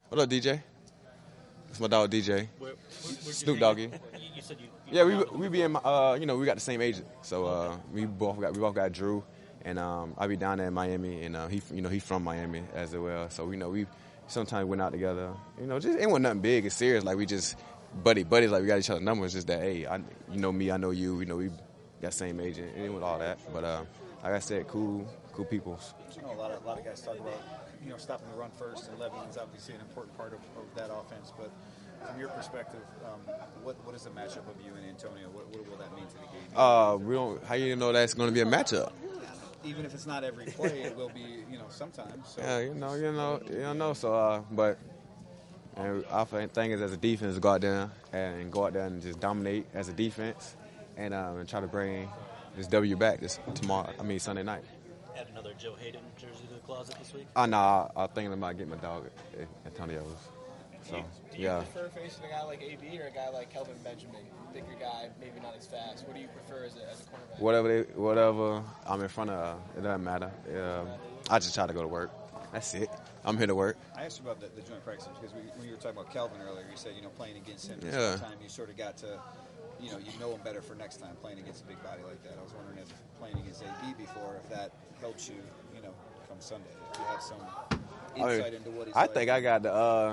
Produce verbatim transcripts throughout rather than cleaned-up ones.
What up, D J? It's my dog, D J. Where, where, Snoop Doggy. You, you said you, you Yeah, we we be in my, uh, you know, we got the same agent, so uh, we both got we both got Drew, and um, I be down there in Miami, and uh, he, you know, he from Miami as well, so you know we sometimes went out together, you know, just it wasn't nothing big, it's serious, like we just buddy buddies, like we got each other numbers, just that hey, I, you know me, I know you, you know we got same agent, and it was all that, but uh, like I said, cool, cool people. You know, a lot of a lot of guys talk about you know stopping the run first, and Levy is obviously an important part of, of that offense, but. From your perspective, um, what what is the matchup of you and Antonio? What, what will that mean to the game? Uh, we don't. How you know that's going to be a matchup? Even if it's not every play, it will be. You know, sometimes. So. Yeah, you know, you know, you don't know. So, uh, but and our thing is as a defense, to go out there and go out there and just dominate as a defense, and, um, and try to bring this W back this tomorrow. I mean Sunday night. Add another Joe Hayden jersey to the closet this week. Oh no, I, I'm thinking about getting my dog Antonio's. So, do you, do you yeah. prefer facing a guy like A B or a guy like Kelvin Benjamin? Bigger guy, maybe not as fast. What do you prefer as a, as a cornerback? Whatever, they, whatever I'm in front of, it doesn't matter. Um, I just try to go to work. That's it. I'm here to work. I asked you about the, the joint practices because we, when you were talking about Kelvin earlier, you said you know playing against him. Yeah. Time you sort of got to, you know, you know him better for next time playing against a big body like that. I was wondering if playing against A B before, if that helps you, you know, come Sunday. If you have some insight I mean, into what he's I like. think I got the. Uh,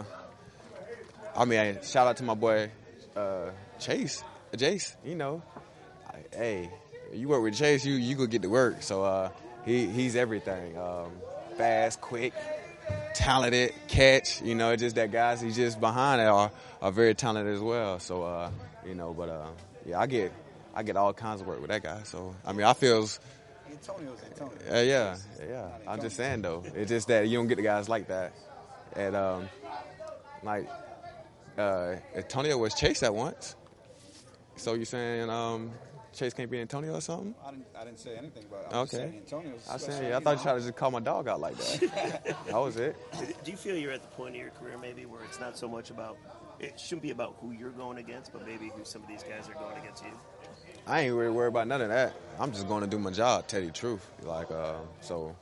I mean, shout out to my boy uh, Chase, Jace. You know, I, hey, you work with Chase, you you go get to work. So uh, he he's everything. Um, fast, quick, talented, catch. You know, just that guys he's just behind it are are very talented as well. So uh, you know, but uh, yeah, I get I get all kinds of work with that guy. So I mean, I feels. Antonio's Antonio. Uh, yeah, yeah. I'm just saying though, it's just that you don't get the guys like that, and um, like. Uh, Antonio was Chase at once. So you saying um, Chase can't be Antonio or something? I didn't, I didn't say anything about it. I'm Okay. just saying Antonio's I special, said, yeah, I thought you tried to just call my dog out like that. That was it. Do you feel you're at the point of your career maybe where it's not so much about, it shouldn't be about who you're going against, but maybe who some of these guys are going against you? I ain't really worried about none of that. I'm just going to do my job, tell you the truth. Like, uh, so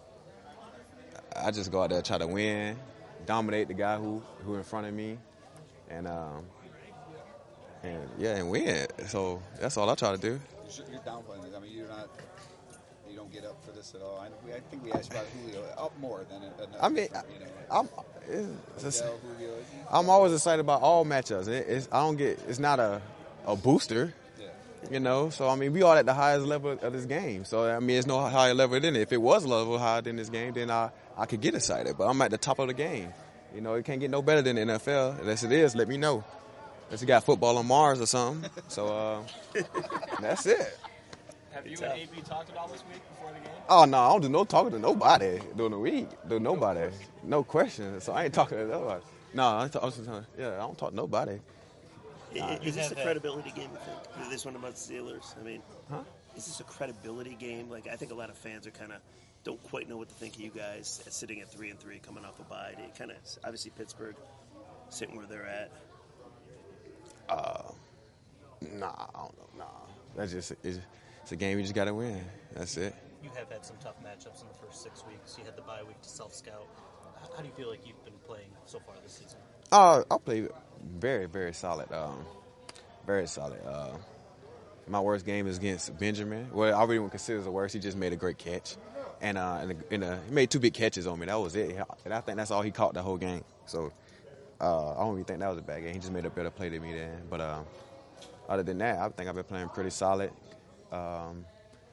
I just go out there, try to win, dominate the guy who who in front of me, and um, and yeah, and win. So that's all I try to do. You're downplaying this. I mean, you're not. You don't get up for this at all. I, we, I think we asked about Julio up more than. than I mean, you know, I'm. It's just, Odell, Julio. I'm always excited about all matchups. It, it's, I don't get. It's not a, a booster. Yeah. You know, so I mean, we all at the highest level of this game. So I mean, it's no higher level than it. If it was a level higher than this game, then I I could get excited. But I'm at the top of the game. You know, it can't get no better than the N F L. Unless it is, let me know. Unless you got football on Mars or something. So uh, that's it. Have you and A B talked at all this week before the game? Oh no, I don't do no talking to nobody during the week. Do nobody, no question. So I ain't talking to nobody. No, I ain't talk, I was just telling- yeah, I don't talk to nobody. I- Is this a credibility game, you think? This one about the Steelers? I mean, Huh? is this a credibility game? Like, I think a lot of fans are kind of don't quite know what to think of you guys sitting at three and three, coming off a bye. They kind of obviously Pittsburgh sitting where they're at. Uh, nah, I don't know. Nah, that's just it's, it's a game you just gotta win. That's it. You have had some tough matchups in the first six weeks. You had the bye week to self-scout. How do you feel like you've been playing so far this season? Uh, I play very, very solid. Um, very solid. Uh, my worst game is against Benjamin. Well, I really wouldn't consider it the worst. He just made a great catch, and uh, and, and uh, he made two big catches on me. That was it. And I think that's all he caught the whole game. So uh, I don't even think that was a bad game. He just made a better play than me then. But uh, other than that, I think I've been playing pretty solid. Um,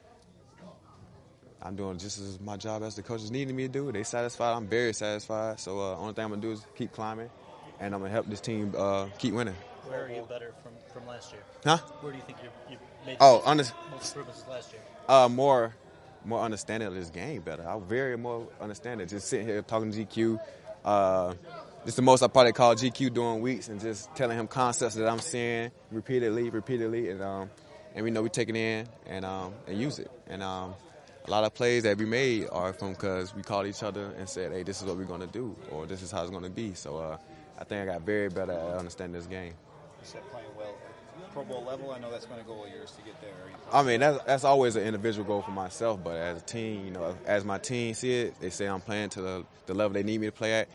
I'm doing just as my job as the coaches needed me to do. They satisfied. I'm very satisfied. So uh, only thing I'm gonna do is keep climbing, and I'm gonna help this team uh, keep winning. Where are you better from, from last year? Huh? Where do you think you you made Oh, the most, under- most improvements last year? Uh, more, more understanding of this game better. I very more understanding. Just sitting here talking to G Q. Uh, this is the most I probably call G Q during weeks, and just telling him concepts that I'm seeing repeatedly, repeatedly, and um, and we know we take it in and um, and use it. And um, a lot of plays that we made are from because we called each other and said, "Hey, this is what we're gonna do," or "This is how it's gonna be." So uh, I think I got very better at understanding this game. You said playing well. Pro Bowl level, I know that's been a goal of yours to get there. Are you I mean, that's, that's always an individual goal for myself, but as a team, you know, as my team see it, they say I'm playing to the, the level they need me to play at.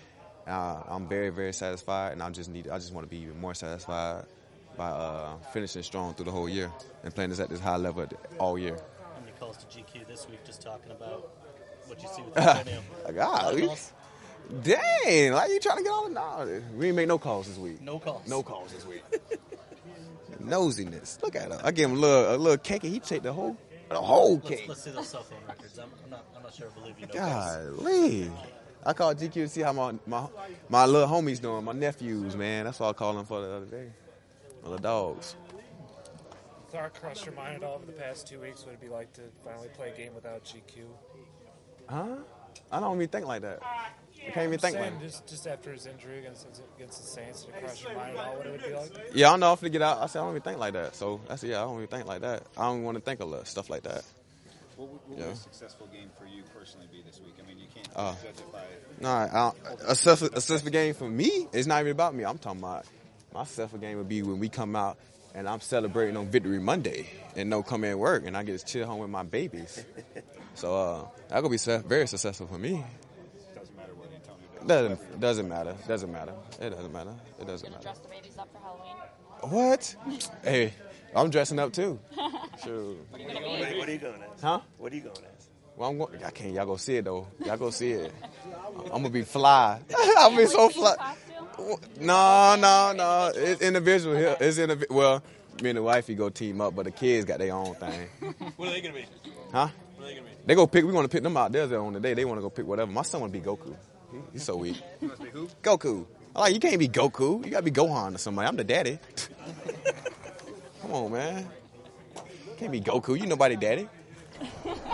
Uh, I'm very, very satisfied, and I just need. I just want to be even more satisfied by uh, finishing strong through the whole year and playing this at this high level all year. How many calls to G Q this week just talking about what you see with Antonio? God, we, dang, like you trying to get all the knowledge. We ain't make no calls this week. No calls. No calls this week. Nosiness. Look at her. I give him a little, a little cake, and he take the whole, the whole Let's, cake. let's see those cell phone records. I'm, I'm not. I'm not sure I believe you. No calls. Golly. I called G Q to see how my, my my little homies doing, my nephews, man. That's what I called them for the other day. My little dogs. Clark, crossed your mind at all over the past two weeks what it'd be like to finally play a game without G Q? Huh? I don't even think like that. I can't even I'm think saying like that. just, just after his injury against against the Saints, did it cross your mind at all what it would be like? Yeah, I don't know if to get out. I said I don't even think like that. So I said, yeah, I don't even think like that. I don't want to think of stuff like that. What would, what Yeah. would a successful game for you personally be this week? I mean, you can't Uh, judge it by. No, I don't, a successful, a successful game for me, it's not even about me. I'm talking about my successful game would be when we come out and I'm celebrating on Victory Monday and no come in work and I get to chill home with my babies. So uh, that gonna be su- very successful for me. Doesn't matter what Antonio does. Doesn't doesn't matter. Doesn't matter. It doesn't matter. It doesn't Gonna matter. dress the babies up for Halloween. What? Hey, I'm dressing up too. Sure. What are you gonna What, be? what are you going as? Huh? What are you going as? Well, I'm going. I can't. Y'all go see it though. Y'all go see it. I'm gonna be fly. I'm gonna be so fly. No, no, no. It's individual. here. It's indiv- Well, me and the wifey go team up, but the kids got their own thing. What are they gonna be? Huh? What are they gonna be? They go pick. We want to pick them out. They're there on the day. They want to go pick whatever. My son want to be Goku. He, he's so weak. You must be who? Goku. I'm like, you can't be Goku. You gotta be Gohan or somebody. I'm the daddy. Come on, man. Can't be Goku. You nobody daddy.